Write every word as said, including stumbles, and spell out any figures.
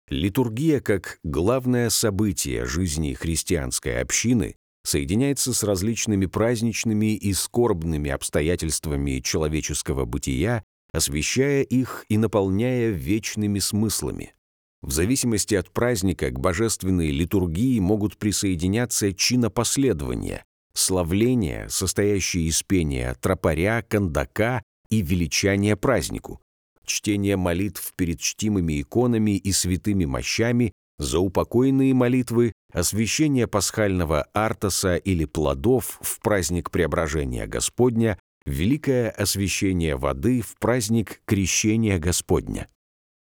Литургия, как главное событие жизни христианской общины, соединяется с различными праздничными и скорбными обстоятельствами человеческого бытия, освещая их и наполняя вечными смыслами. В зависимости от праздника к божественной литургии могут присоединяться чинопоследования, славления, состоящие из пения тропаря, кандака и величания празднику, чтение молитв перед чтимыми иконами и святыми мощами, заупокойные молитвы, освящение пасхального артоса или плодов в праздник Преображения Господня, великое освящение воды в праздник Крещения Господня.